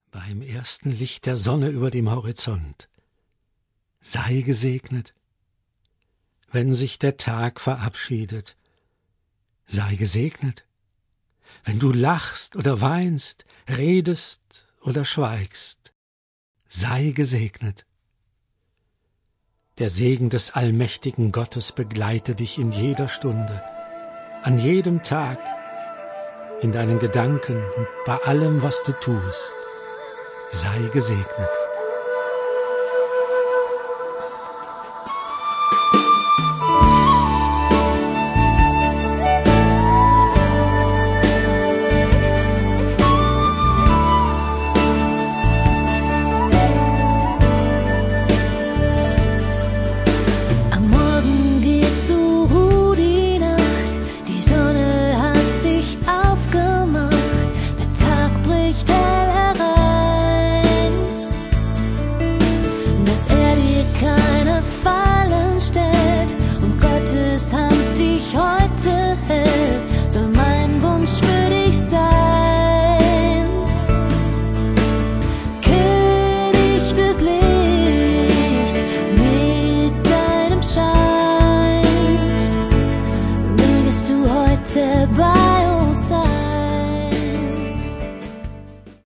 beim ersten Licht der Sonne über dem Horizont. Sei gesegnet, wenn sich der Tag verabschiedet. Sei gesegnet, wenn du lachst oder weinst, redest oder schweigst. Sei gesegnet. Der Segen des allmächtigen Gottes begleite dich in jeder Stunde, an jedem Tag, in deinen Gedanken und bei allem, was du tust. Sei gesegnet.